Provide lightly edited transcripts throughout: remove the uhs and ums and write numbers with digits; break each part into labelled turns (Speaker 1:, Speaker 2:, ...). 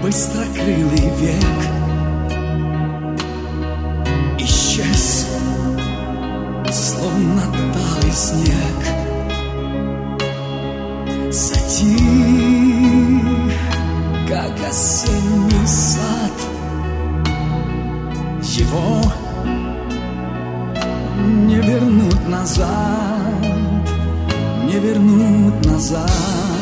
Speaker 1: быстрокрылый век исчез, словно талый снег. Затих, как осенний сад. Его не вернуть назад, не вернуть назад.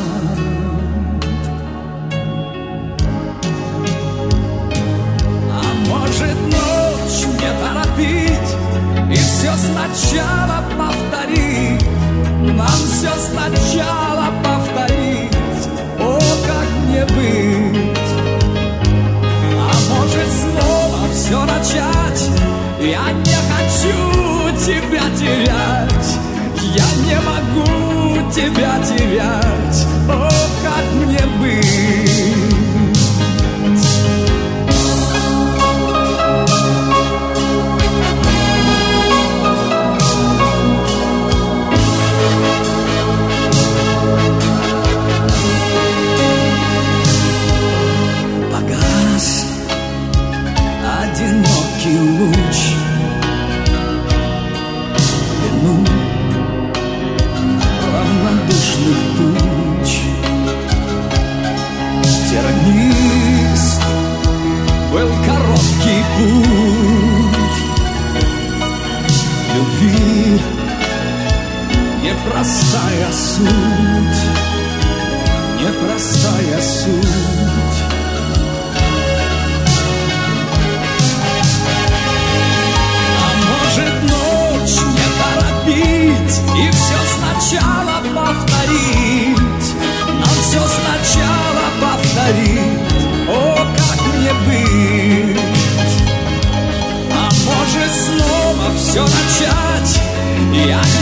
Speaker 1: А может, ночь не торопить и все сначала повторить, нам все сначала повторить, о, как мне быть. А может, снова все начать, я не хочу тебя терять, я не могу тебя терять, о, как мне быть. Погас одинокий луч, вину равнодушных туч. Тернист был короткий путь любви, непростая суть, непростая суть. А может, ночь не торопить и все сначала повторить, нам все сначала повторить, о, как мне быть. А может, снова все начать, я